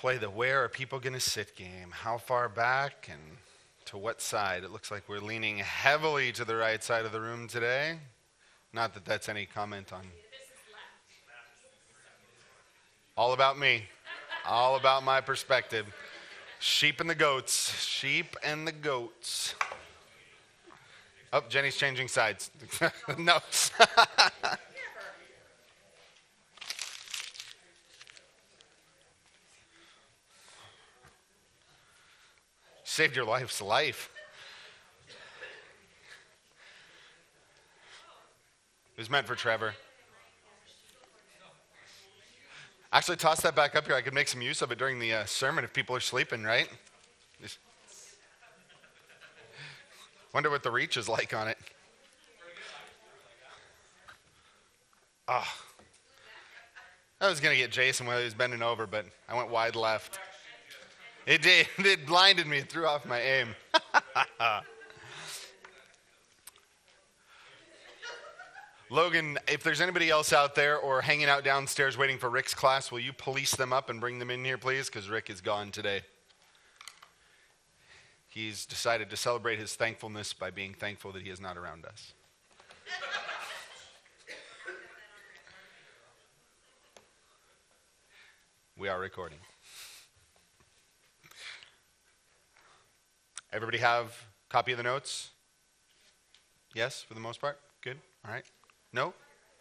play the where are people going to sit game. How far back and to what side? It looks like we're leaning heavily to the right side of the room today. Not that that's any comment on. All about me. All about my perspective. Sheep and the goats. Sheep and the goats. Oh, Jenny's changing sides. No. Saved your life's life. It was meant for Trevor. Actually, toss that back up here. I could make some use of it during the sermon if people are sleeping, right? Just wonder what the reach is like on it. Oh. I was going to get Jason while he was bending over, but I went wide left. It did. It blinded me and threw off my aim. Logan, if there's anybody else out there or hanging out downstairs waiting for Rick's class, will you police them up and bring them in here, please? Because Rick is gone today. He's decided to celebrate his thankfulness by being thankful that he is not around us. We are recording. Everybody have a copy of the notes? Yes, for the most part? Good. All right. No?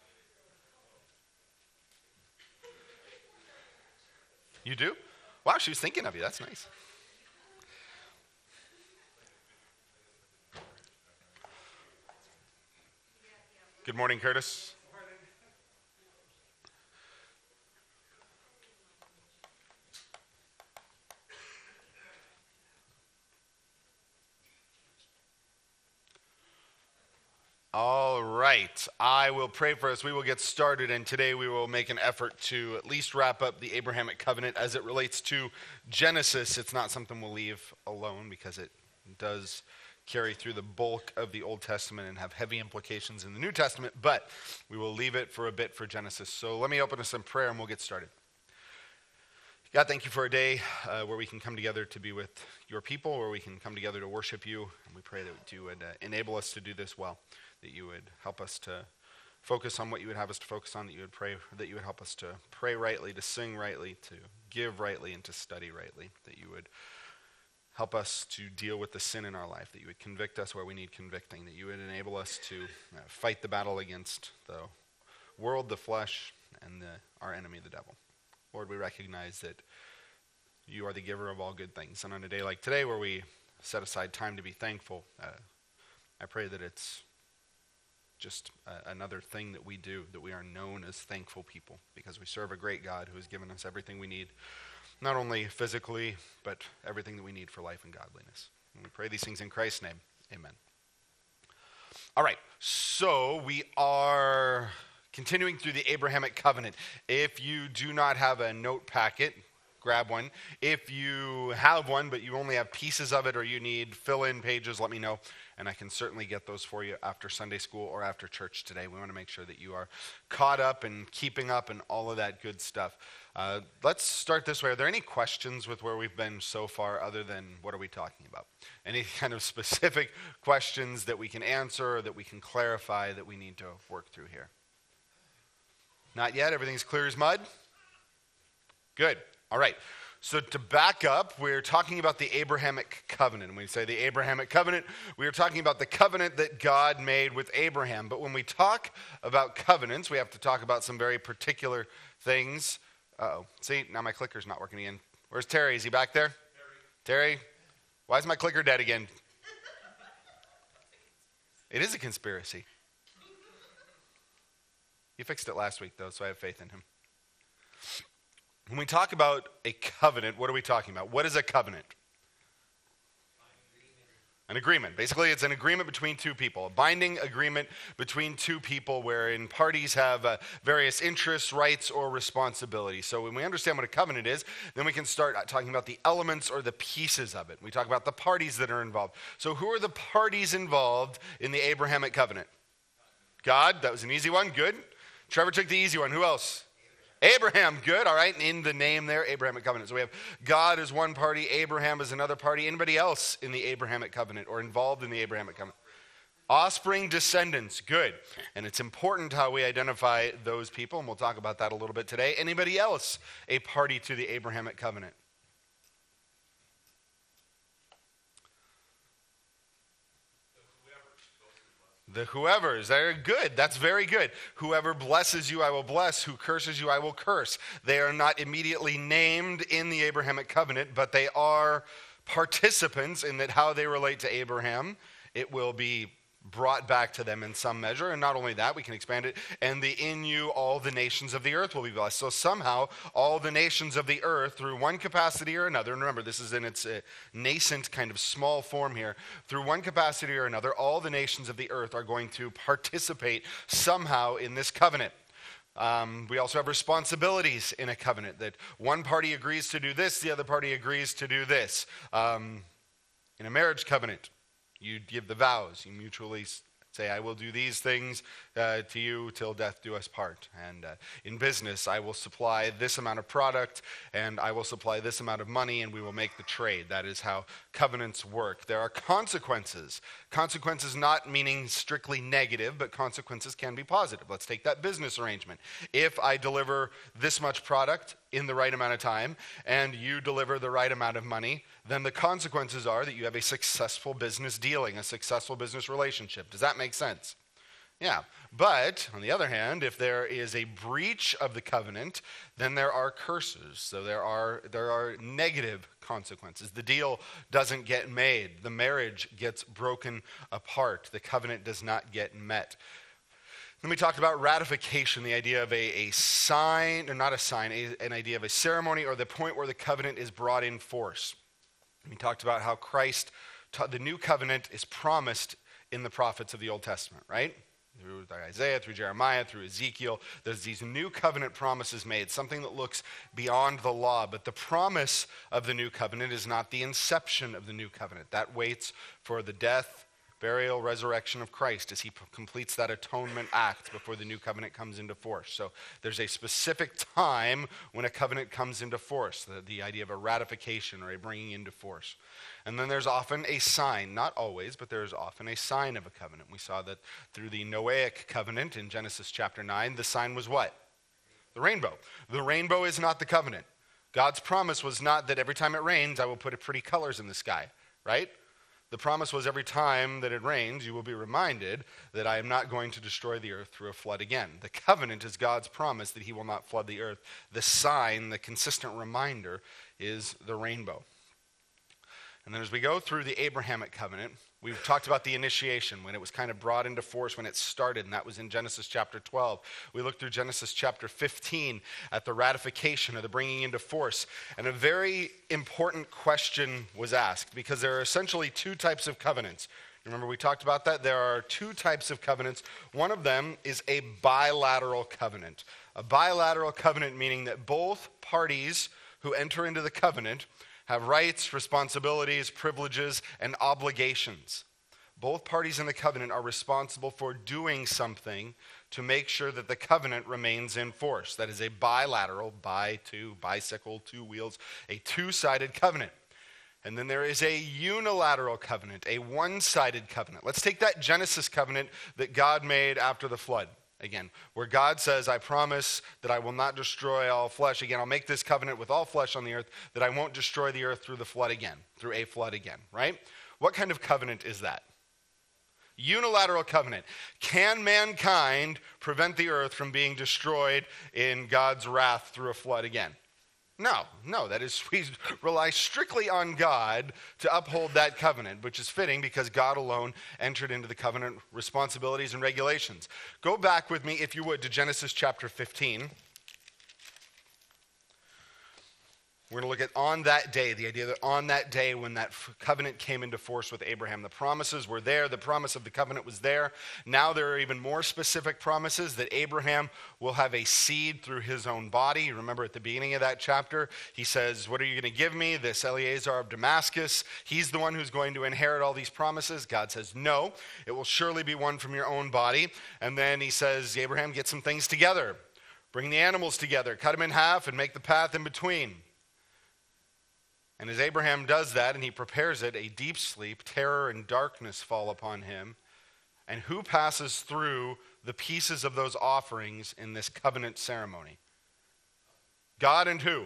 You do? Wow, she was thinking of you. That's nice. Good morning, Curtis. All right, I will pray for us. We will get started, and today we will make an effort to at least wrap up the Abrahamic covenant as it relates to Genesis. It's not something we'll leave alone because it does carry through the bulk of the Old Testament and have heavy implications in the New Testament, but we will leave it for a bit for Genesis. So let me open us in prayer and we'll get started. God, thank you for a day where we can come together to be with your people, where we can come together to worship you, and we pray that you would enable us to do this well. That you would help us to focus on what you would have us to focus on, that you would help us to pray rightly, to sing rightly, to give rightly, and to study rightly, that you would help us to deal with the sin in our life, that you would convict us where we need convicting, that you would enable us to fight the battle against the world, the flesh, and our enemy, the devil. Lord, we recognize that you are the giver of all good things, and on a day like today where we set aside time to be thankful, I pray that it's just another thing that we do, that we are known as thankful people, because we serve a great God who has given us everything we need, not only physically, but everything that we need for life and godliness. And we pray these things in Christ's name. Amen. All right, so we are continuing through the Abrahamic covenant. If you do not have a note packet, grab one. If you have one, but you only have pieces of it or you need fill-in pages, let me know, and I can certainly get those for you after Sunday school or after church today. We want to make sure that you are caught up and keeping up and all of that good stuff. Let's start this way. Are there any questions with where we've been so far other than what are we talking about? Any kind of specific questions that we can answer or that we can clarify that we need to work through here? Not yet? Everything's clear as mud? Good. All right, so to back up, we're talking about the Abrahamic covenant. When we say the Abrahamic covenant, we are talking about the covenant that God made with Abraham. But when we talk about covenants, we have to talk about some very particular things. Uh-oh. See, now my clicker's not working again. Where's Terry? Is he back there? Terry? Why is my clicker dead again? It is a conspiracy. He fixed it last week, though, so I have faith in him. When we talk about a covenant, what are we talking about? What is a covenant? An agreement. Basically, it's an agreement between two people, a binding agreement between two people wherein parties have various interests, rights, or responsibilities. So when we understand what a covenant is, then we can start talking about the elements or the pieces of it. We talk about the parties that are involved. So who are the parties involved in the Abrahamic covenant? God. That was an easy one. Good. Trevor took the easy one. Who else? Abraham, good, all right. In the name there, Abrahamic covenant. So we have God as one party, Abraham as another party. Anybody else in the Abrahamic covenant or involved in the Abrahamic covenant? Offspring, descendants, good. And it's important how we identify those people, and we'll talk about that a little bit today. Anybody else a party to the Abrahamic covenant? The whoever's, they're good. That's very good. Whoever blesses you, I will bless. Who curses you, I will curse. They are not immediately named in the Abrahamic covenant, but they are participants in that how they relate to Abraham. It will be brought back to them in some measure. And not only that, we can expand it. And in you, all the nations of the earth will be blessed. So somehow, all the nations of the earth, through one capacity or another, and remember, this is in its nascent kind of small form here, through one capacity or another, all the nations of the earth are going to participate somehow in this covenant. We also have responsibilities in a covenant, that one party agrees to do this, the other party agrees to do this. In a marriage covenant, you give the vows. You mutually say, I will do these things to you till death do us part. And in business, I will supply this amount of product, and I will supply this amount of money, and we will make the trade. That is how covenants work. There are consequences. Consequences not meaning strictly negative, but consequences can be positive. Let's take that business arrangement. If I deliver this much product in the right amount of time, and you deliver the right amount of money, then the consequences are that you have a successful business dealing, a successful business relationship. Does that make sense? Yeah. But, on the other hand, if there is a breach of the covenant, then there are curses. So there are negative consequences. The deal doesn't get made. The marriage gets broken apart. The covenant does not get met. Then we talked about ratification, the idea of a sign, or not a sign, an idea of a ceremony or the point where the covenant is brought in force. We talked about how Christ, the new covenant is promised in the prophets of the Old Testament, right? Through Isaiah, through Jeremiah, through Ezekiel. There's these new covenant promises made, something that looks beyond the law. But the promise of the new covenant is not the inception of the new covenant. That waits for the death, burial, resurrection of Christ as he completes that atonement act before the new covenant comes into force. So there's a specific time when a covenant comes into force, the idea of a ratification or a bringing into force. And then there's often a sign, not always, but there's often a sign of a covenant. We saw that through the Noahic covenant in Genesis chapter 9, the sign was what? The rainbow. The rainbow is not the covenant. God's promise was not that every time it rains, I will put pretty colors in the sky, right? The promise was every time that it rains, you will be reminded that I am not going to destroy the earth through a flood again. The covenant is God's promise that he will not flood the earth. The sign, the consistent reminder, is the rainbow. And then as we go through the Abrahamic covenant, we've talked about the initiation, when it was kind of brought into force, when it started, and that was in Genesis chapter 12. We looked through Genesis chapter 15 at the ratification or the bringing into force. And a very important question was asked, because there are essentially two types of covenants. Remember we talked about that? There are two types of covenants. One of them is a bilateral covenant. A bilateral covenant meaning that both parties who enter into the covenant have rights, responsibilities, privileges, and obligations. Both parties in the covenant are responsible for doing something to make sure that the covenant remains in force. That is a bilateral, bicycle, two wheels, a two-sided covenant. And then there is a unilateral covenant, a one-sided covenant. Let's take that Genesis covenant that God made after the flood. Again, where God says, I promise that I will not destroy all flesh. Again, I'll make this covenant with all flesh on the earth, that I won't destroy the earth through the flood again, through a flood again, right? What kind of covenant is that? Unilateral covenant. Can mankind prevent the earth from being destroyed in God's wrath through a flood again? No, that is, we rely strictly on God to uphold that covenant, which is fitting because God alone entered into the covenant responsibilities and regulations. Go back with me, if you would, to Genesis chapter 15. We're going to look at on that day, the idea that on that day when that covenant came into force with Abraham, the promises were there, the promise of the covenant was there. Now there are even more specific promises that Abraham will have a seed through his own body. Remember at the beginning of that chapter, he says, what are you going to give me? This Eliezer of Damascus. He's the one who's going to inherit all these promises. God says, no, it will surely be one from your own body. And then he says, Abraham, get some things together. Bring the animals together, cut them in half, and make the path in between. And as Abraham does that and he prepares it, a deep sleep, terror, and darkness fall upon him. And who passes through the pieces of those offerings in this covenant ceremony? God and who?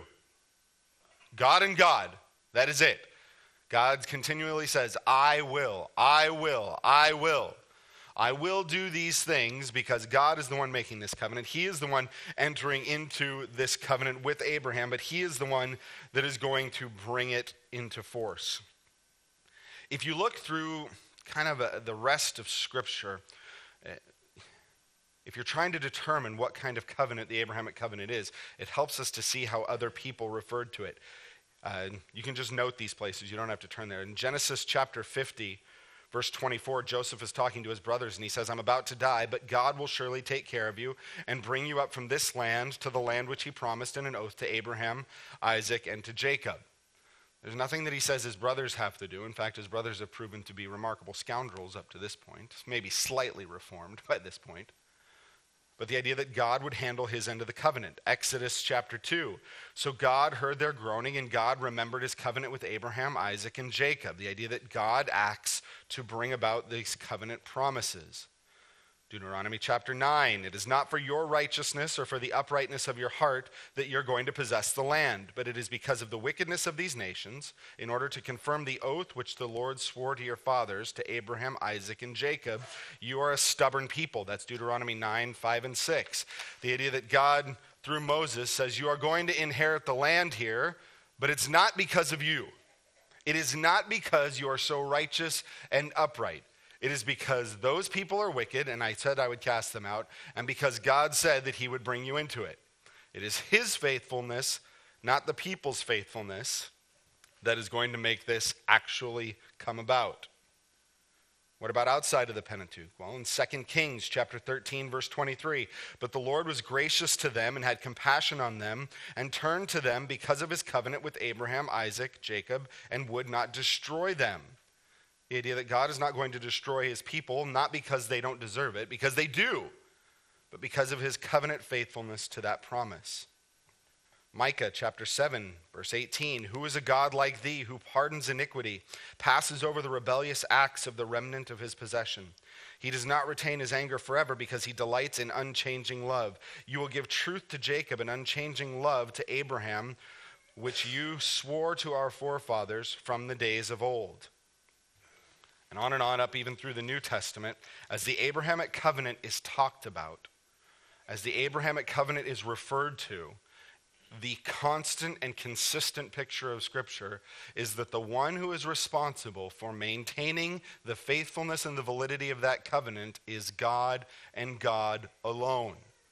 God and God. That is it. God continually says, I will, I will, I will. I will do these things because God is the one making this covenant. He is the one entering into this covenant with Abraham, but he is the one that is going to bring it into force. If you look through kind of the rest of Scripture, if you're trying to determine what kind of covenant the Abrahamic covenant is, it helps us to see how other people referred to it. You can just note these places. You don't have to turn there. In Genesis chapter 50, verse 24, Joseph is talking to his brothers, and he says, I'm about to die, but God will surely take care of you and bring you up from this land to the land which he promised in an oath to Abraham, Isaac, and to Jacob. There's nothing that he says his brothers have to do. In fact, his brothers have proven to be remarkable scoundrels up to this point, maybe slightly reformed by this point. But the idea that God would handle his end of the covenant. Exodus chapter 2. So God heard their groaning, and God remembered his covenant with Abraham, Isaac, and Jacob. The idea that God acts to bring about these covenant promises. Deuteronomy chapter 9. It is not for your righteousness or for the uprightness of your heart that you're going to possess the land, but it is because of the wickedness of these nations, in order to confirm the oath which the Lord swore to your fathers, to Abraham, Isaac, and Jacob. You are a stubborn people. That's Deuteronomy 9, 5, and 6. The idea that God, through Moses, says you are going to inherit the land here, but it's not because of you. It is not because you are so righteous and upright. It is because those people are wicked, and I said I would cast them out, and because God said that he would bring you into it. It is his faithfulness, not the people's faithfulness, that is going to make this actually come about. What about outside of the Pentateuch? Well, in 2 Kings chapter 13, verse 23, but the Lord was gracious to them and had compassion on them and turned to them because of his covenant with Abraham, Isaac, Jacob, and would not destroy them. The idea that God is not going to destroy his people, not because they don't deserve it, because they do, but because of his covenant faithfulness to that promise. Micah chapter 7, verse 18, who is a God like thee who pardons iniquity, passes over the rebellious acts of the remnant of his possession. He does not retain his anger forever because he delights in unchanging love. You will give truth to Jacob and unchanging love to Abraham, which you swore to our forefathers from the days of old. And on up even through the New Testament, as the Abrahamic covenant is talked about, as the Abrahamic covenant is referred to, the constant and consistent picture of Scripture is that the one who is responsible for maintaining the faithfulness and the validity of that covenant is God and God alone.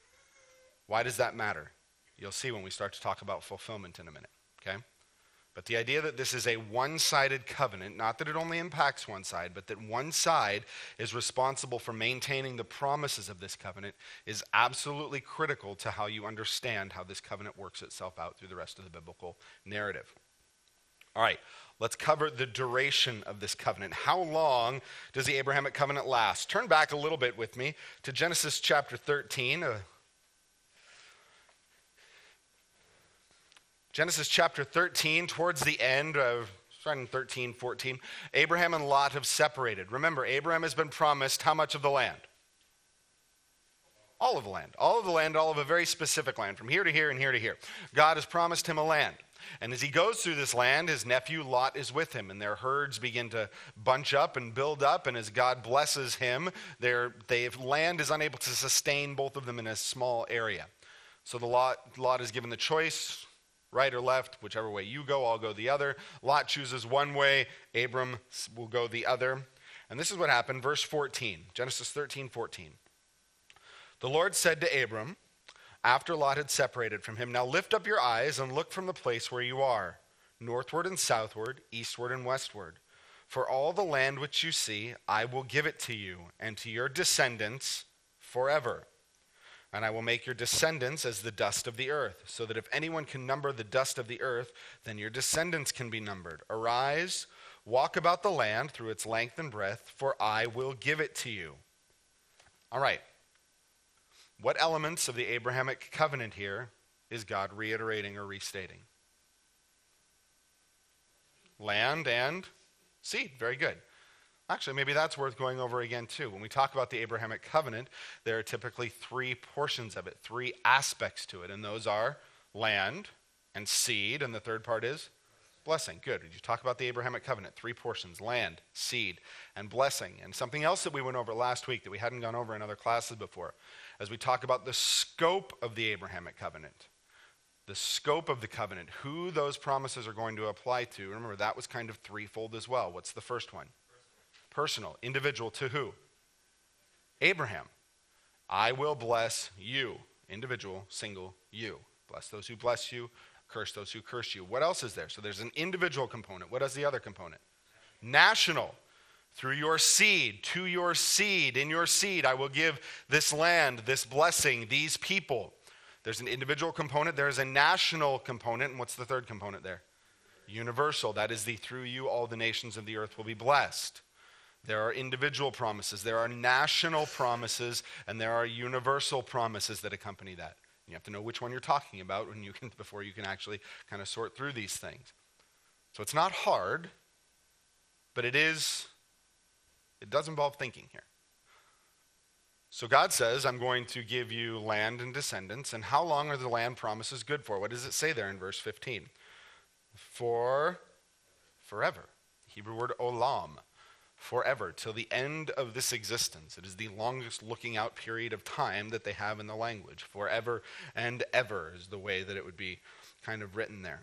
Why does that matter? You'll see when we start to talk about fulfillment in a minute, okay? But the idea that this is a one-sided covenant, not that it only impacts one side, but that one side is responsible for maintaining the promises of this covenant is absolutely critical to how you understand how this covenant works itself out through the rest of the biblical narrative. All right, let's cover the duration of this covenant. How long does the Abrahamic covenant last? Turn back a little bit with me to Genesis chapter 13. Genesis chapter 13, towards the end, starting 13, 14, Abraham and Lot have separated. Remember, Abraham has been promised how much of the land? All of the land. All of the land, all of a very specific land, from here to here and here to here. God has promised him a land. And as he goes through this land, his nephew Lot is with him, and their herds begin to bunch up and build up, and as God blesses him, land is unable to sustain both of them in a small area. So Lot is given the choice, right or left, whichever way you go, I'll go the other. Lot chooses one way, Abram will go the other. And this is what happened, verse 14, Genesis 13, 14. The Lord said to Abram, after Lot had separated from him, now lift up your eyes and look from the place where you are, northward and southward, eastward and westward. For all the land which you see, I will give it to you and to your descendants forever. And I will make your descendants as the dust of the earth, so that if anyone can number the dust of the earth, then your descendants can be numbered. Arise, walk about the land through its length and breadth, for I will give it to you. All right. What elements of the Abrahamic covenant here is God reiterating or restating? Land and seed. Very good. Actually, maybe that's worth going over again too. When we talk about the Abrahamic covenant, there are typically three portions of it, three aspects to it, and those are land and seed, and the third part is blessing. Good. You talk about the Abrahamic covenant, three portions: land, seed, and blessing. And something else that we went over last week that we hadn't gone over in other classes before, as we talk about the scope of the Abrahamic covenant. The scope of the covenant, who those promises are going to apply to. Remember, that was kind of threefold as well. What's the first one? Personal. Individual. To who? Abraham. I will bless you. Individual, single, you. Bless those who bless you. Curse those who curse you. What else is there? So there's an individual component. What is the other component? National. Through your seed, to your seed, in your seed, I will give this land, this blessing, these people. There's an individual component. There's a national component. And what's the third component there? Universal. That is the through you all the nations of the earth will be blessed. There are individual promises. There are national promises. And there are universal promises that accompany that. You have to know which one you're talking about before you can actually kind of sort through these things. So it's not hard, but it does involve thinking here. So God says, I'm going to give you land and descendants. And how long are the land promises good for? What does it say there in verse 15? For forever. Hebrew word olam. Forever, till the end of this existence. It is the longest looking out period of time that they have in the language. Forever and ever is the way that it would be kind of written there.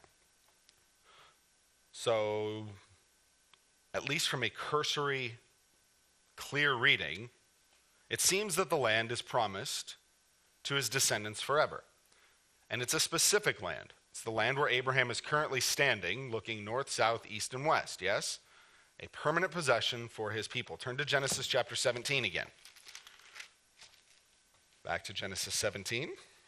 So, at least from a cursory, clear reading, it seems that the land is promised to his descendants forever. And it's a specific land. It's the land where Abraham is currently standing, looking north, south, east, and west, yes? A permanent possession for his people. Turn to Genesis chapter 17 again. Back to Genesis 17.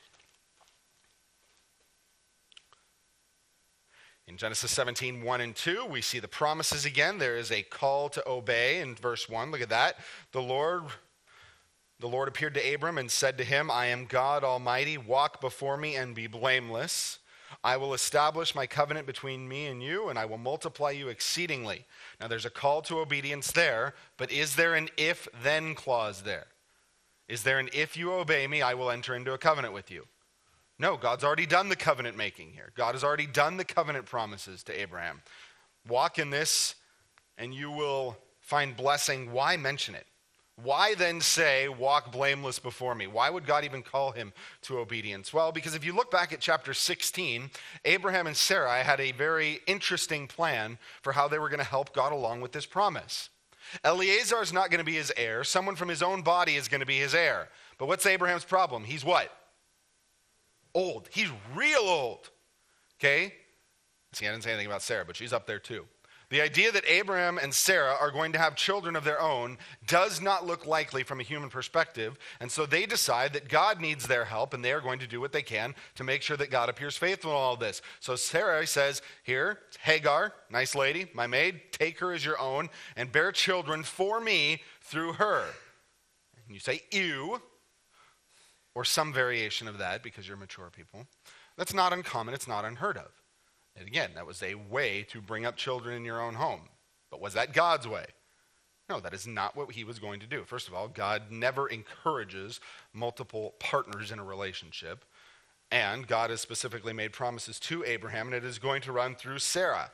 In Genesis 17, 1 and 2, we see the promises again. There is a call to obey in verse 1. Look at that. The Lord appeared to Abram and said to him, I am God Almighty. Walk before me and be blameless. I will establish my covenant between me and you, and I will multiply you exceedingly. Now, there's a call to obedience there, but is there an if-then clause there? Is there an if you obey me, I will enter into a covenant with you? No, God's already done the covenant making here. God has already done the covenant promises to Abraham. Walk in this, and you will find blessing. Why mention it? Why then say, walk blameless before me? Why would God even call him to obedience? Well, because if you look back at chapter 16, Abraham and Sarai had a very interesting plan for how they were going to help God along with this promise. Eliezer is not going to be his heir. Someone from his own body is going to be his heir. But what's Abraham's problem? He's what? Old. He's real old. Okay? See, I didn't say anything about Sarah, but she's up there too. The idea that Abraham and Sarah are going to have children of their own does not look likely from a human perspective, and so they decide that God needs their help, and they are going to do what they can to make sure that God appears faithful in all of this. So Sarah says, here, Hagar, nice lady, my maid, take her as your own, and bear children for me through her. And you say, ew, or some variation of that, because you're mature people. That's not uncommon, it's not unheard of. And again, that was a way to bring up children in your own home. But was that God's way? No, that is not what he was going to do. First of all, God never encourages multiple partners in a relationship. And God has specifically made promises to Abraham, and it is going to run through Sarah.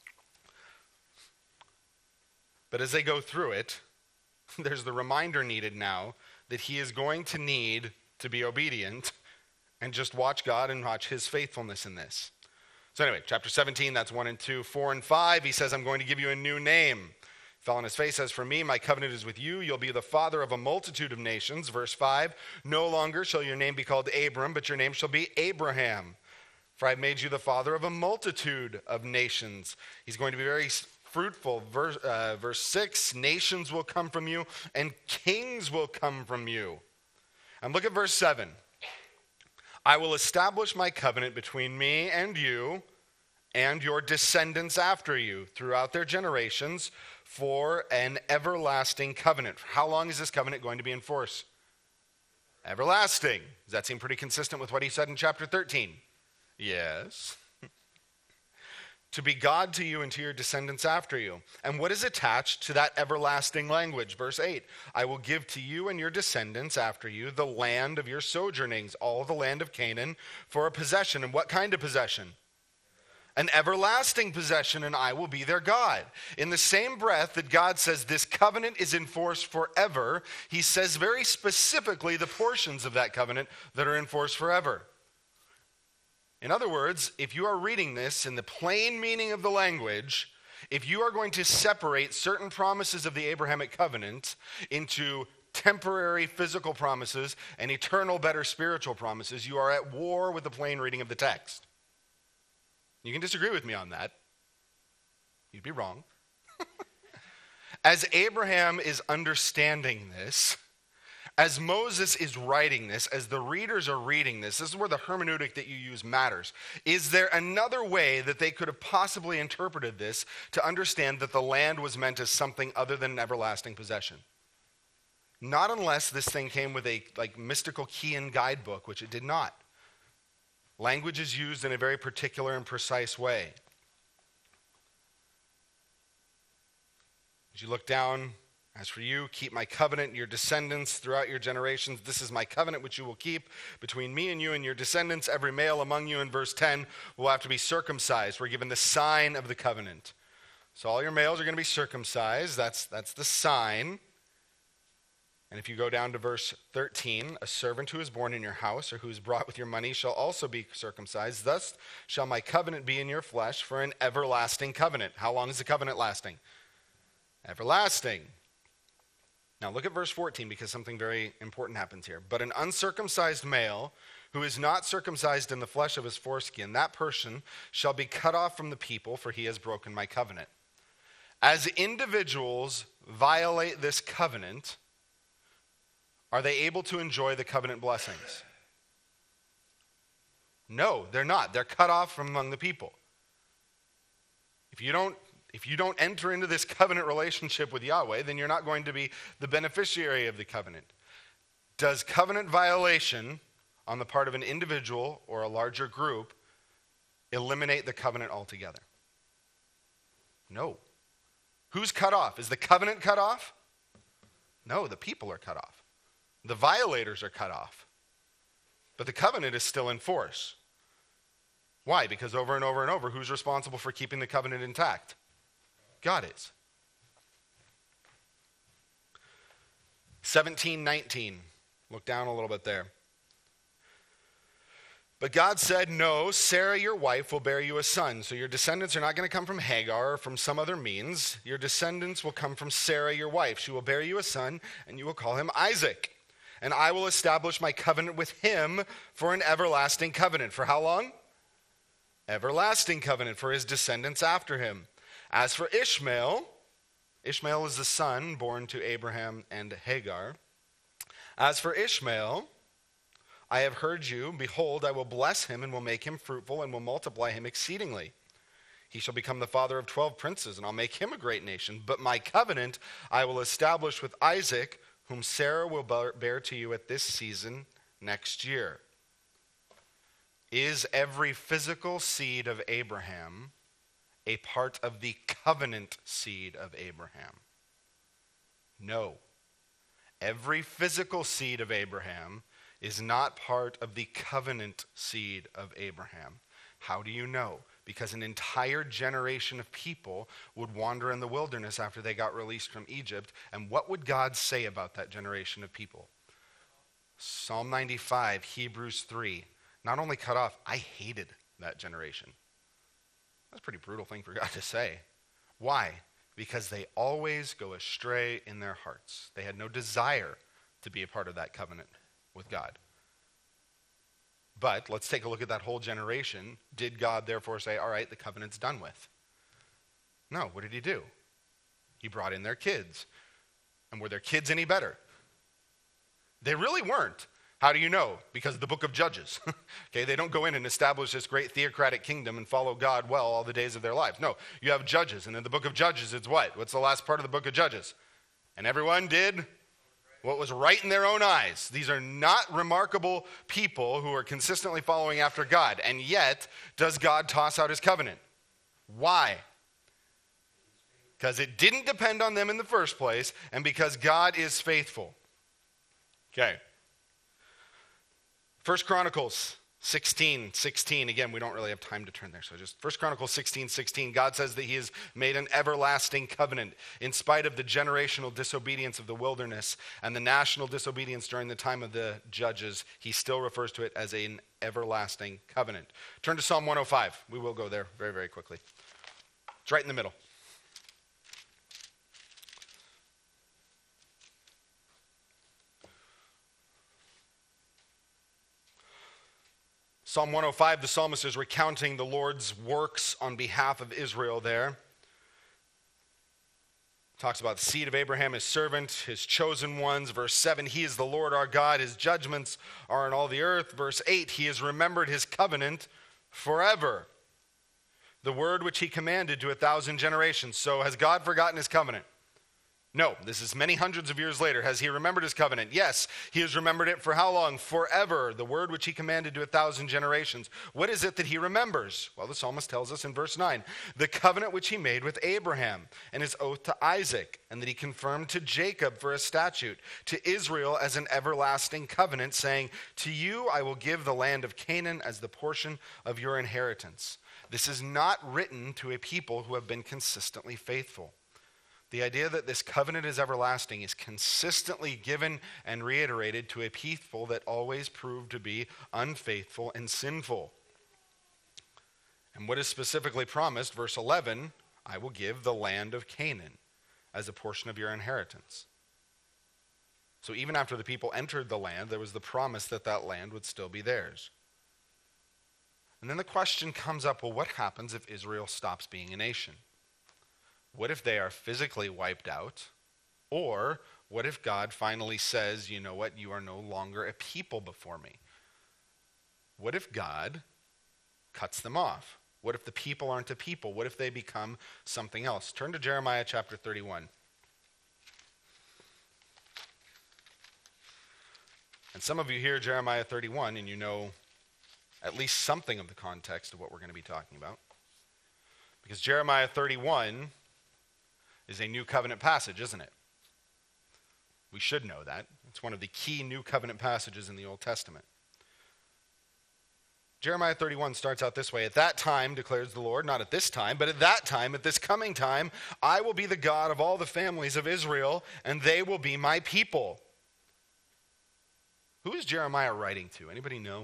But as they go through it, there's the reminder needed now that he is going to need to be obedient and just watch God and watch his faithfulness in this. So anyway, chapter 17, that's 1 and 2. 4 and 5, he says, I'm going to give you a new name. Fell on his face, says, for me, my covenant is with you. You'll be the father of a multitude of nations. Verse 5, no longer shall your name be called Abram, but your name shall be Abraham. For I've made you the father of a multitude of nations. He's going to be very fruitful. Verse 6, nations will come from you, and kings will come from you. And look at verse 7. I will establish my covenant between me and you and your descendants after you throughout their generations for an everlasting covenant. How long is this covenant going to be in force? Everlasting. Does that seem pretty consistent with what he said in chapter 13? Yes. To be God to you and to your descendants after you. And what is attached to that everlasting language? Verse 8, I will give to you and your descendants after you the land of your sojournings, all the land of Canaan, for a possession. And what kind of possession? An everlasting possession, and I will be their God. In the same breath that God says this covenant is in force forever, he says very specifically the portions of that covenant that are in force forever. In other words, if you are reading this in the plain meaning of the language, if you are going to separate certain promises of the Abrahamic covenant into temporary physical promises and eternal better spiritual promises, you are at war with the plain reading of the text. You can disagree with me on that. You'd be wrong. As Abraham is understanding this, as Moses is writing this, as the readers are reading this is where the hermeneutic that you use matters. Is there another way that they could have possibly interpreted this to understand that the land was meant as something other than an everlasting possession? Not unless this thing came with a mystical key and guidebook, which it did not. Language is used in a very particular and precise way. As you look down, as for you, keep my covenant and your descendants throughout your generations. This is my covenant which you will keep between me and you and your descendants. Every male among you, in verse 10, will have to be circumcised. We're given the sign of the covenant. So all your males are going to be circumcised. That's the sign. And if you go down to verse 13, a servant who is born in your house or who is brought with your money shall also be circumcised. Thus shall my covenant be in your flesh for an everlasting covenant. How long is the covenant lasting? Everlasting. Now look at verse 14 because something very important happens here. But an uncircumcised male who is not circumcised in the flesh of his foreskin, that person shall be cut off from the people, for he has broken my covenant. As individuals violate this covenant, are they able to enjoy the covenant blessings? No, they're not. They're cut off from among the people. If you don't enter into this covenant relationship with Yahweh, then you're not going to be the beneficiary of the covenant. Does covenant violation on the part of an individual or a larger group eliminate the covenant altogether? No. Who's cut off? Is the covenant cut off? No, the people are cut off. The violators are cut off. But the covenant is still in force. Why? Because over and over and over, who's responsible for keeping the covenant intact? God is. 17:19. Look down a little bit there. But God said, no, Sarah, your wife, will bear you a son. So your descendants are not going to come from Hagar or from some other means. Your descendants will come from Sarah, your wife. She will bear you a son, and you will call him Isaac. And I will establish my covenant with him for an everlasting covenant. For how long? Everlasting covenant for his descendants after him. As for Ishmael, Ishmael is the son born to Abraham and Hagar. As for Ishmael, I have heard you. Behold, I will bless him and will make him fruitful and will multiply him exceedingly. He shall become the father of 12 princes, and I'll make him a great nation. But my covenant I will establish with Isaac, whom Sarah will bear to you at this season next year. Is every physical seed of Abraham a part of the covenant seed of Abraham? No. Every physical seed of Abraham is not part of the covenant seed of Abraham. How do you know? Because an entire generation of people would wander in the wilderness after they got released from Egypt. And what would God say about that generation of people? Psalm 95, Hebrews 3. Not only cut off, I hated that generation. That's a pretty brutal thing for God to say. Why? Because they always go astray in their hearts. They had no desire to be a part of that covenant with God. But let's take a look at that whole generation. Did God therefore say, all right, the covenant's done with? No, what did he do? He brought in their kids. And were their kids any better? They really weren't. How do you know? Because of the book of Judges. Okay, they don't go in and establish this great theocratic kingdom and follow God well all the days of their lives. No, you have Judges, and in the book of Judges, it's what? What's the last part of the book of Judges? And everyone did what was right in their own eyes. These are not remarkable people who are consistently following after God. And yet, does God toss out his covenant? Why? Because it didn't depend on them in the first place, and because God is faithful. Okay. 1 Chronicles 16:16. Again, we don't really have time to turn there, so just 1 Chronicles 16:16. God says that he has made an everlasting covenant in spite of the generational disobedience of the wilderness and the national disobedience during the time of the judges. He still refers to it as an everlasting covenant. Turn to Psalm 105. We will go there very, very quickly. It's right in the middle. Psalm 105, the psalmist is recounting the Lord's works on behalf of Israel there. Talks about the seed of Abraham, his servant, his chosen ones. Verse 7, he is the Lord our God. His judgments are in all the earth. Verse 8, he has remembered his covenant forever. The word which he commanded to 1,000 generations. So has God forgotten his covenant? No, this is many hundreds of years later. Has he remembered his covenant? Yes, he has remembered it for how long? Forever. The word which he commanded to 1,000 generations. What is it that he remembers? Well, the psalmist tells us in verse 9, the covenant which he made with Abraham and his oath to Isaac, and that he confirmed to Jacob for a statute, to Israel as an everlasting covenant, saying, to you I will give the land of Canaan as the portion of your inheritance. This is not written to a people who have been consistently faithful. The idea that this covenant is everlasting is consistently given and reiterated to a people that always prove to be unfaithful and sinful. And what is specifically promised, verse 11, I will give the land of Canaan as a portion of your inheritance. So even after the people entered the land, there was the promise that that land would still be theirs. And then the question comes up, well, what happens if Israel stops being a nation? What if they are physically wiped out? Or what if God finally says, you know what, you are no longer a people before me? What if God cuts them off? What if the people aren't a people? What if they become something else? Turn to Jeremiah chapter 31. And some of you hear Jeremiah 31 and you know at least something of the context of what we're going to be talking about. Because Jeremiah 31 is a new covenant passage, isn't it? We should know that. It's one of the key new covenant passages in the Old Testament. Jeremiah 31 starts out this way. At that time, declares the Lord, not at this time, but at that time, at this coming time, I will be the God of all the families of Israel, and they will be my people. Who is Jeremiah writing to? Anybody know?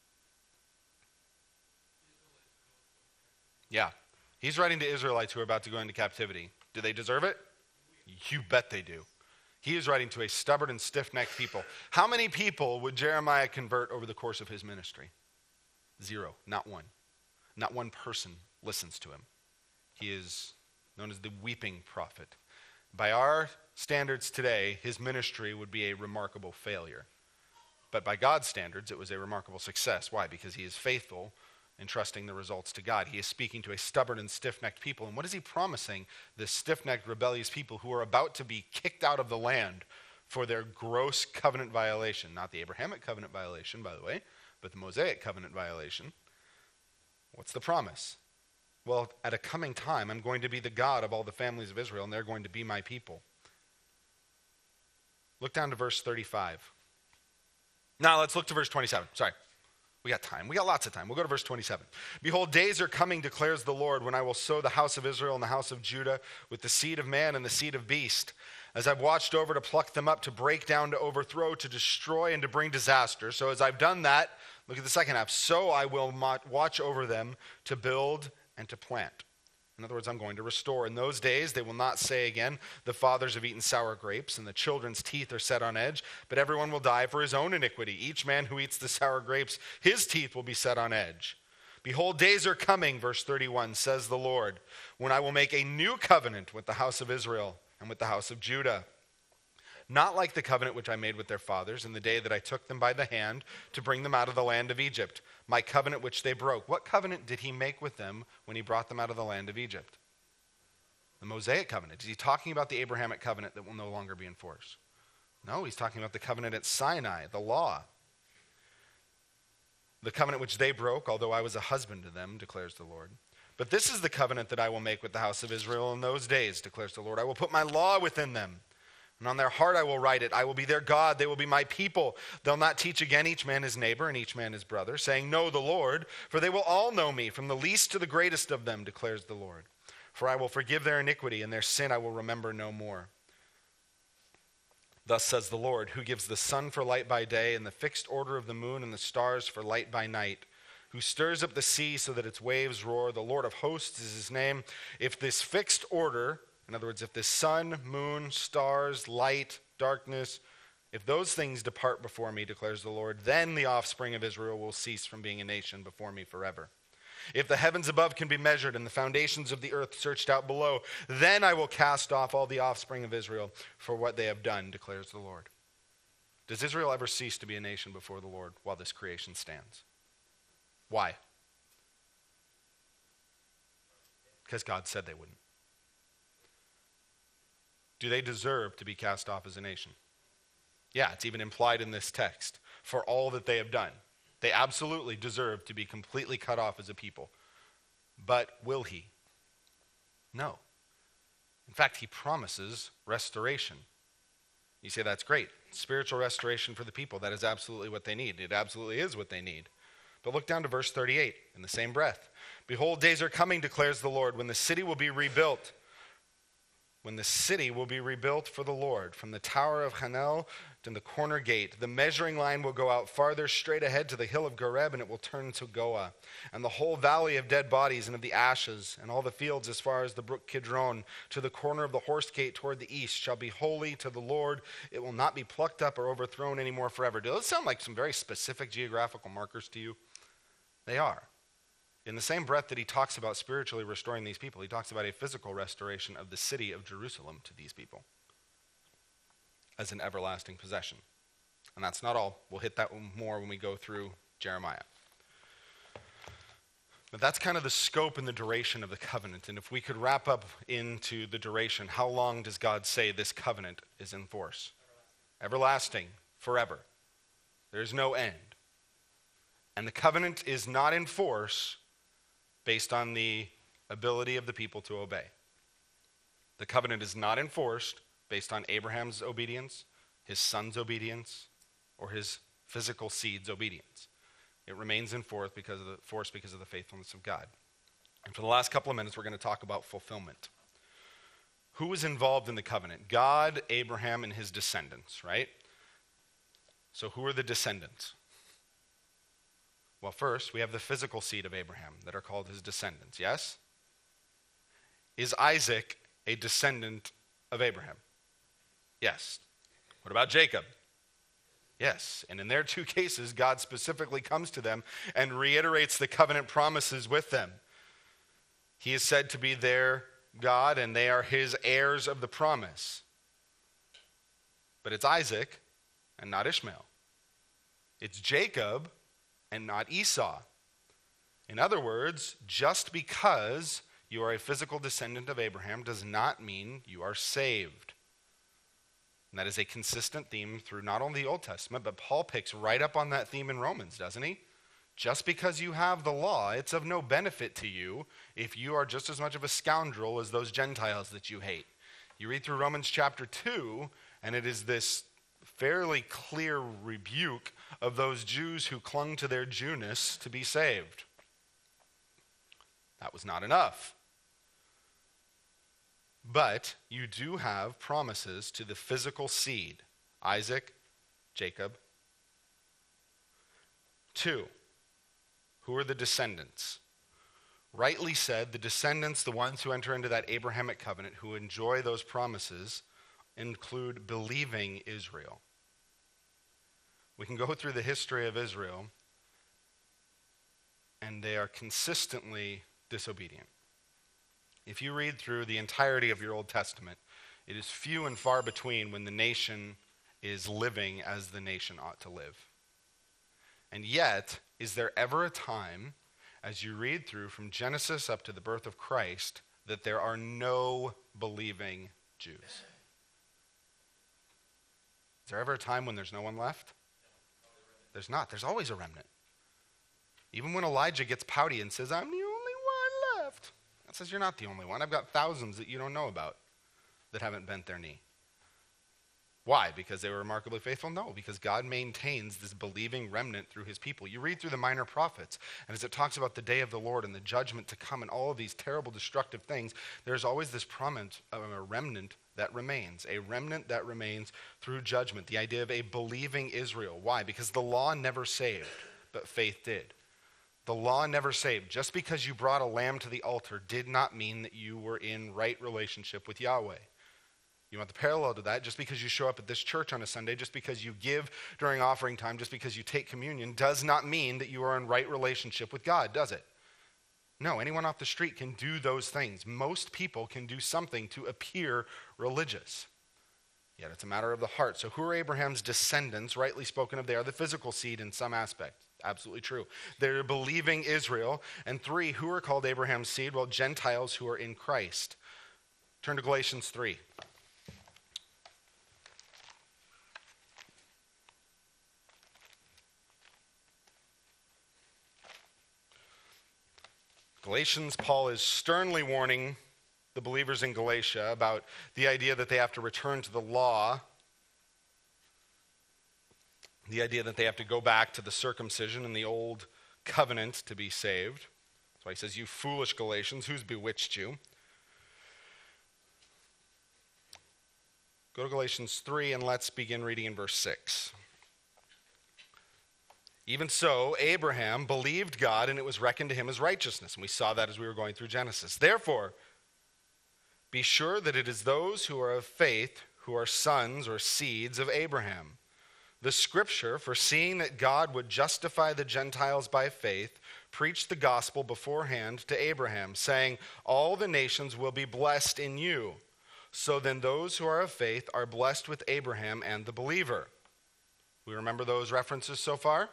Yeah. He's writing to Israelites who are about to go into captivity. Do they deserve it? You bet they do. He is writing to a stubborn and stiff-necked people. How many people would Jeremiah convert over the course of his ministry? 0, not one. Not one person listens to him. He is known as the weeping prophet. By our standards today, his ministry would be a remarkable failure. But by God's standards, it was a remarkable success. Why? Because he is faithful and trusting the results to God. He is speaking to a stubborn and stiff-necked people. And what is he promising this stiff-necked, rebellious people who are about to be kicked out of the land for their gross covenant violation? Not the Abrahamic covenant violation, by the way, but the Mosaic covenant violation. What's the promise? Well, at a coming time, I'm going to be the God of all the families of Israel, and they're going to be my people. Look down to verse 35. Now, let's look to verse 27. Sorry. We got time. We got lots of time. We'll go to verse 27. Behold, days are coming, declares the Lord, when I will sow the house of Israel and the house of Judah with the seed of man and the seed of beast. As I've watched over to pluck them up, to break down, to overthrow, to destroy, and to bring disaster. So as I've done that, look at the second half. So I will watch over them to build and to plant. In other words, I'm going to restore. In those days, they will not say again, the fathers have eaten sour grapes, and the children's teeth are set on edge, but everyone will die for his own iniquity. Each man who eats the sour grapes, his teeth will be set on edge. Behold, days are coming, verse 31, says the Lord, when I will make a new covenant with the house of Israel and with the house of Judah. Not like the covenant which I made with their fathers in the day that I took them by the hand to bring them out of the land of Egypt, my covenant which they broke. What covenant did he make with them when he brought them out of the land of Egypt? The Mosaic covenant. Is he talking about the Abrahamic covenant that will no longer be enforced? No, he's talking about the covenant at Sinai, the law. The covenant which they broke, although I was a husband to them, declares the Lord. But this is the covenant that I will make with the house of Israel in those days, declares the Lord. I will put my law within them, and on their heart I will write it. I will be their God, they will be my people. They'll not teach again each man his neighbor and each man his brother, saying, know the Lord, for they will all know me, from the least to the greatest of them, declares the Lord. For I will forgive their iniquity, and their sin I will remember no more. Thus says the Lord, who gives the sun for light by day, and the fixed order of the moon and the stars for light by night, who stirs up the sea so that its waves roar. The Lord of hosts is his name. If this fixed order, in other words, if the sun, moon, stars, light, darkness, if those things depart before me, declares the Lord, then the offspring of Israel will cease from being a nation before me forever. If the heavens above can be measured and the foundations of the earth searched out below, then I will cast off all the offspring of Israel for what they have done, declares the Lord. Does Israel ever cease to be a nation before the Lord while this creation stands? Why? Because God said they wouldn't. Do they deserve to be cast off as a nation? Yeah, it's even implied in this text. For all that they have done. They absolutely deserve to be completely cut off as a people. But will he? No. In fact, he promises restoration. You say that's great. Spiritual restoration for the people. That is absolutely what they need. It absolutely is what they need. But look down to verse 38 in the same breath. Behold, days are coming, declares the Lord, when the city will be rebuilt. When the city will be rebuilt for the Lord, from the tower of Hanel to the corner gate. The measuring line will go out farther straight ahead to the hill of Gareb, and it will turn to Goah. And the whole valley of dead bodies and of the ashes, and all the fields as far as the brook Kidron, to the corner of the horse gate toward the east, shall be holy to the Lord. It will not be plucked up or overthrown anymore forever. Do those sound like some very specific geographical markers to you? They are. In the same breath that he talks about spiritually restoring these people, he talks about a physical restoration of the city of Jerusalem to these people as an everlasting possession. And that's not all. We'll hit that more when we go through Jeremiah. But that's kind of the scope and the duration of the covenant. And if we could wrap up into the duration, how long does God say this covenant is in force? Everlasting, forever. There's no end. And the covenant is not in force based on the ability of the people to obey. The covenant is not enforced based on Abraham's obedience, his son's obedience, or his physical seed's obedience. It remains in force because of the faithfulness of God. And for the last couple of minutes, we're going to talk about fulfillment. Who was involved in the covenant? God, Abraham, and his descendants, right? So who are the descendants? Well, first, we have the physical seed of Abraham that are called his descendants, yes? Is Isaac a descendant of Abraham? Yes. What about Jacob? Yes. And in their two cases, God specifically comes to them and reiterates the covenant promises with them. He is said to be their God, and they are his heirs of the promise. But it's Isaac and not Ishmael. It's Jacob and not Esau. In other words, just because you are a physical descendant of Abraham does not mean you are saved. And that is a consistent theme through not only the Old Testament, but Paul picks right up on that theme in Romans, doesn't he? Just because you have the law, it's of no benefit to you if you are just as much of a scoundrel as those Gentiles that you hate. You read through Romans chapter 2, and it is this fairly clear rebuke of those Jews who clung to their Jewness to be saved. That was not enough. But you do have promises to the physical seed, Isaac, Jacob. 2, who are the descendants? Rightly said, the descendants, the ones who enter into that Abrahamic covenant, who enjoy those promises, include believing Israel. We can go through the history of Israel, and they are consistently disobedient. If you read through the entirety of your Old Testament, it is few and far between when the nation is living as the nation ought to live. And yet, is there ever a time, as you read through from Genesis up to the birth of Christ, that there are no believing Jews? Is there ever a time when there's no one left? There's not. There's always a remnant. Even when Elijah gets pouty and says, I'm the only one left. God says, you're not the only one. I've got thousands that you don't know about that haven't bent their knee. Why? Because they were remarkably faithful? No, because God maintains this believing remnant through his people. You read through the minor prophets, and as it talks about the day of the Lord and the judgment to come and all of these terrible, destructive things, there's always this promise of a remnant that remains through judgment. The idea of a believing Israel. Why? Because the law never saved, but faith did. The law never saved. Just because you brought a lamb to the altar did not mean that you were in right relationship with Yahweh. You want the parallel to that? Just because you show up at this church on a Sunday, just because you give during offering time, just because you take communion, does not mean that you are in right relationship with God, does it? No, anyone off the street can do those things. Most people can do something to appear religious. Yet it's a matter of the heart. So who are Abraham's descendants? Rightly spoken of, they are the physical seed in some aspect. Absolutely true. They're believing Israel. And 3, who are called Abraham's seed? Well, Gentiles who are in Christ. Turn to Galatians 3. Galatians, Paul is sternly warning the believers in Galatia about the idea that they have to return to the law, the idea that they have to go back to the circumcision and the old covenant to be saved. That's why he says, you foolish Galatians, who's bewitched you? Go to Galatians 3 and let's begin reading in verse 6. Even so, Abraham believed God, and it was reckoned to him as righteousness. And we saw that as we were going through Genesis. Therefore, be sure that it is those who are of faith who are sons or seeds of Abraham. The scripture, foreseeing that God would justify the Gentiles by faith, preached the gospel beforehand to Abraham, saying, all the nations will be blessed in you. So then those who are of faith are blessed with Abraham and the believer. We remember those references so far?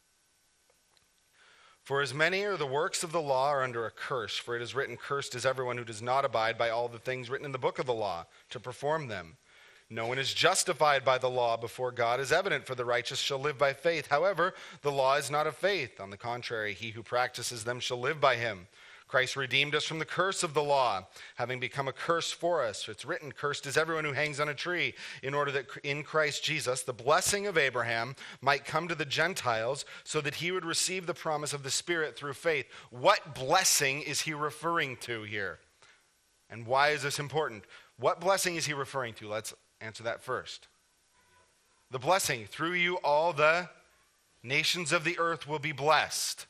For as many are the works of the law are under a curse, for it is written, cursed is everyone who does not abide by all the things written in the book of the law to perform them. No one is justified by the law before God is evident, for the righteous shall live by faith. However, the law is not of faith. On the contrary, he who practices them shall live by him. Christ redeemed us from the curse of the law, having become a curse for us. It's written, cursed is everyone who hangs on a tree, in order that in Christ Jesus the blessing of Abraham might come to the Gentiles, so that he would receive the promise of the Spirit through faith. What blessing is he referring to here? And why is this important? What blessing is he referring to? Let's answer that first. The blessing, through you all the nations of the earth will be blessed.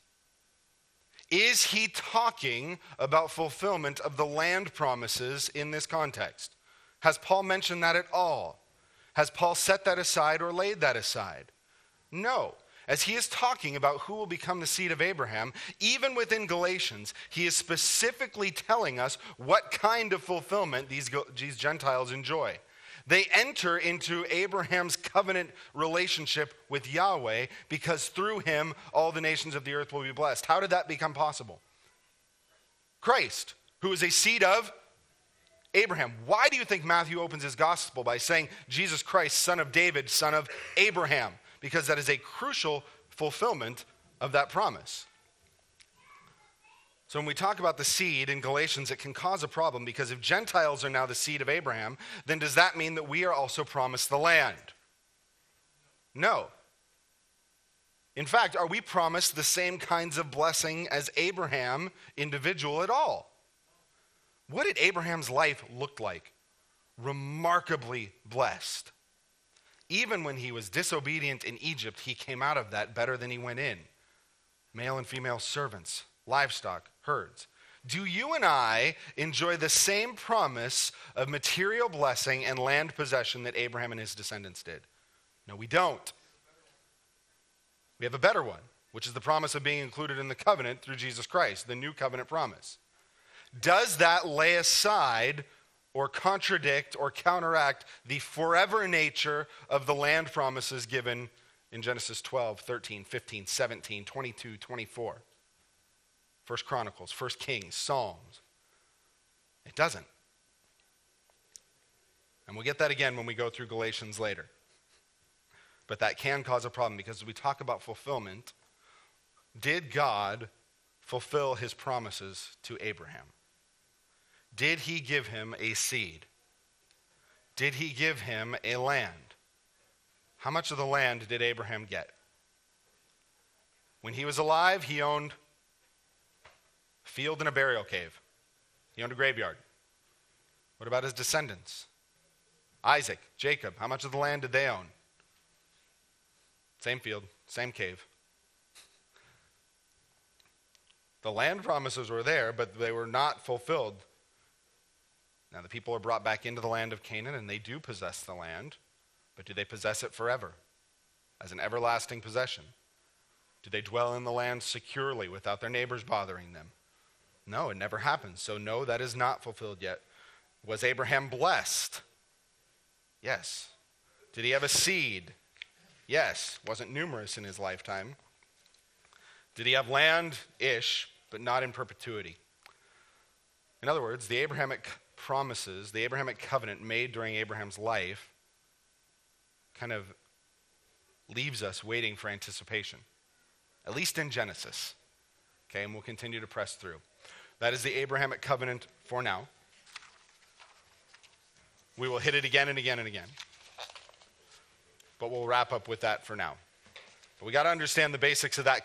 Is he talking about fulfillment of the land promises in this context? Has Paul mentioned that at all? Has Paul set that aside or laid that aside? No. As he is talking about who will become the seed of Abraham, even within Galatians, he is specifically telling us what kind of fulfillment these Gentiles enjoy. They enter into Abraham's covenant relationship with Yahweh because through him all the nations of the earth will be blessed. How did that become possible? Christ, who is a seed of Abraham. Why do you think Matthew opens his gospel by saying Jesus Christ, son of David, son of Abraham? Because that is a crucial fulfillment of that promise. So when we talk about the seed in Galatians, it can cause a problem, because if Gentiles are now the seed of Abraham, then does that mean that we are also promised the land? No. In fact, are we promised the same kinds of blessing as Abraham, individual at all? What did Abraham's life look like? Remarkably blessed. Even when he was disobedient in Egypt, he came out of that better than he went in. Male and female servants, livestock, herds. Do you and I enjoy the same promise of material blessing and land possession that Abraham and his descendants did? No, we don't. We have a better one, which is the promise of being included in the covenant through Jesus Christ, the new covenant promise. Does that lay aside or contradict or counteract the forever nature of the land promises given in Genesis 12, 13, 15, 17, 22, 24? 1 Chronicles, 1 Kings, Psalms. It doesn't. And we'll get that again when we go through Galatians later. but that can cause a problem because as we talk about fulfillment, did God fulfill his promises to Abraham? Did he give him a seed? Did he give him a land? How much of the land did Abraham get? When he was alive, he owned a field and a burial cave. He owned a graveyard. What about his descendants? Isaac, Jacob, how much of the land did they own? Same field, same cave. The land promises were there, but they were not fulfilled. Now the people are brought back into the land of Canaan, and they do possess the land, but do they possess it forever as an everlasting possession? Do they dwell in the land securely without their neighbors bothering them? No, it never happens. So no, that is not fulfilled yet. Was Abraham blessed? Yes. Did he have a seed? Yes. Wasn't numerous in his lifetime. Did he have land-ish, but not in perpetuity? In other words, the Abrahamic promises, the Abrahamic covenant made during Abraham's life kind of leaves us waiting for anticipation, at least in Genesis. Okay, and we'll continue to press through. That is the Abrahamic covenant for now. We will hit it again and again and again. But we'll wrap up with that for now. But we got to understand the basics of that